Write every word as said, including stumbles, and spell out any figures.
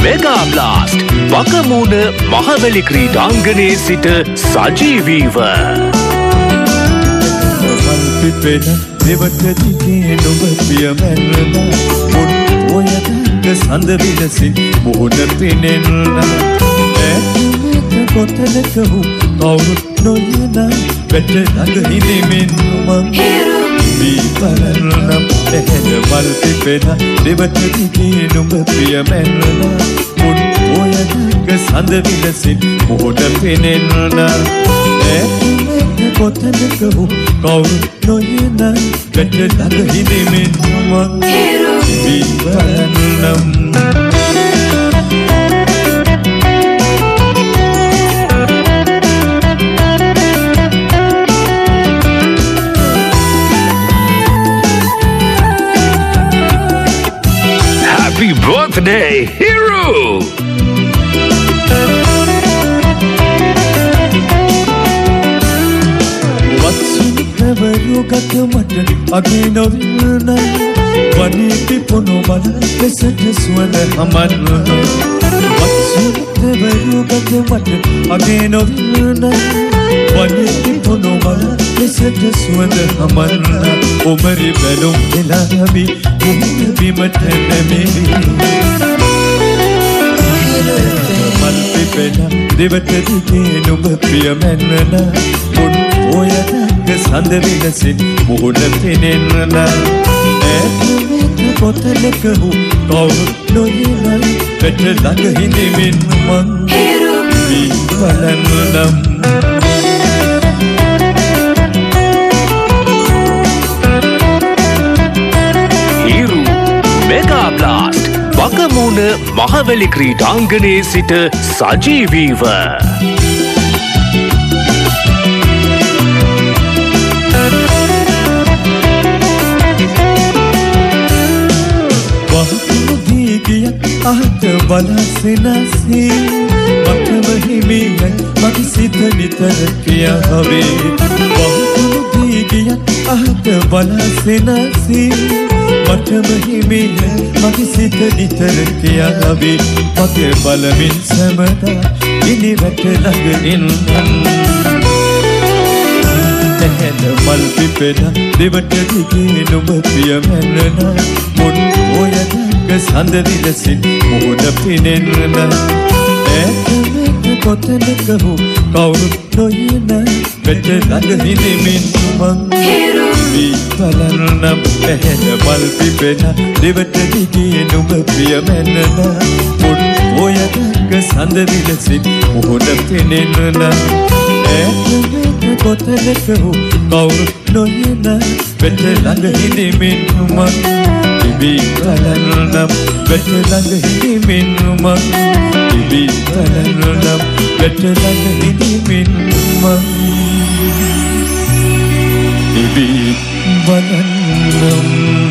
Mega Blast වකමූණ Mahaweli ක්‍රීඩාංගණයේ සිට සජීවීව පිපෙන දෙවට දිගේ නුඹ පියමැල්ලා මුන් ඔයදක සඳ විලසින් මුහුණ පිනෙන්නා ඈත කොතනක වූ කවුරුත් නොයන වැට ළඟ හිඳෙමින් මං දීපරනම් එහෙල මල් පිපෙන දෙවට දිගේ නුඹ පියමැල්ලා මුන් ඔයදක සඳ විලසින් මුහුණ පිනෙන්නා ඈත කොතනක වූ කවුරුත් නොයන වැට ළඟ හිඳෙමින් මං දීපරනම් Happy birthday, Hero! රුගත මට අගේ නොවිල්න වනී පිපුණු බල ලෙසට සුවඳ හමන්න වත්සුතව රුගත මට අගේ නොවිල්න වනී පිපුණු බල ලෙසට සුවඳ හමන්න උමරි බැලුම් එලාවි මුහුණ බිමට නැමෙවි මල් පිපෙන දෙවට දිගේ නුඹ පියමැන්නන මුන් ඔයද සඳ විලසින් මුහුණ පෙනෙන්න ඈත කොතනක වූ කවුරුත් නොයන වැට ළඟ හිඳෙමින් මං බලන්නම් Hero Mega Blast වකමූණ මහවැලි ක්‍රීඩාංගණයේ සිට සජීවීව අහත බලසෙනසේ මටම හිමියයි මගේ සිත නිතර කියාවේ වහතුණු දීගියත් අහත බලසෙනසේ මටම හිමියයි මගේ සිත නිතර කියාවේ මගේ බලමින් සමදා ඉනි වැට ළඟ ඉන්නන් එහෙල මල් පිපෙන දෙවට දිගේ නුඹ පියමැන්නන මුන් ඔයද සඳ විලසින් මුහුණ පිනෙන්න ඈත කොතනක වූ කවුරුත් නොයන වැට ළඟ හිඳෙමින් මං බලන්නම් එහෙල මල් පිපෙන දෙවට දිගේ නුඹ පියමැන්නන මුන් ඔයදක සඳ විලසින් මුහුණ පිනෙන්න ඈත කොතනක වූ කවුරුත් නොයන වැට ළඟ හිඳෙමින් මං බලන්නම් වැට ළඟ හිඳෙමින් මං බලන්නම් වැට ළඟ හිඳෙමින් මං බලන්නම්